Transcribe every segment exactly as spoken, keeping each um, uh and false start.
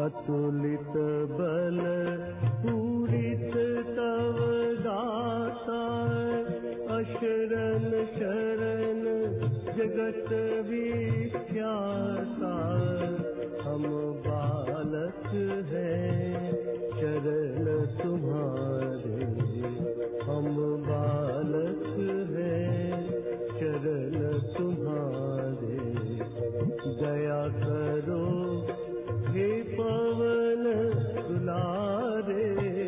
अतुलित बल पूरित तव दाता, अशरण शरण जगत विख्याता। हम बालक हैं शरण तुम्हारे, हम बालक हैं शरण तुम्हारे। दया करो हे पवन दुलारे,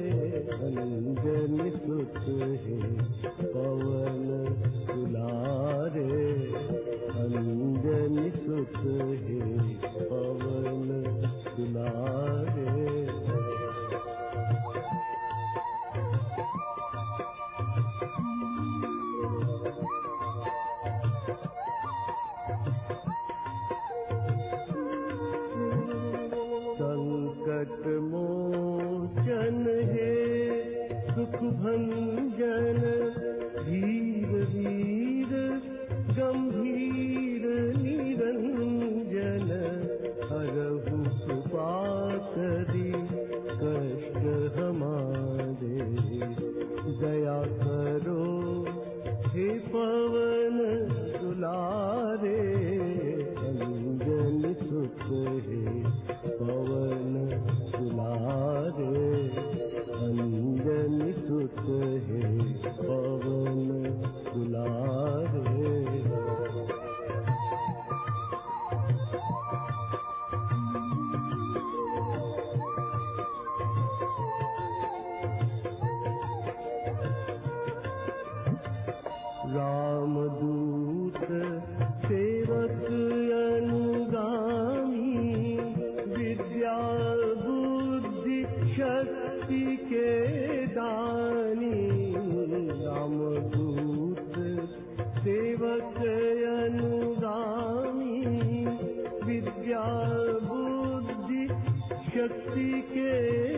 अंजनी सुत हे पवन दुलारे, अंजनी सुत हे पवन दुलारे। संकट मोचन हे सुख भंजन, धीर वीर गंभीर निरंजन। हरहु कृपा करी कष्ट हमारे, दया करो हे पवन दुलारे, अंजनी सुत हे पवन दुलारे, अंजनी सुत हे पवन दुलारे। रामदूत सेवक अनुगामी, विद्या बुद्धि शक्ति के दानी। रामदूत सेवक अनुगामी, विद्या बुद्धि शक्ति के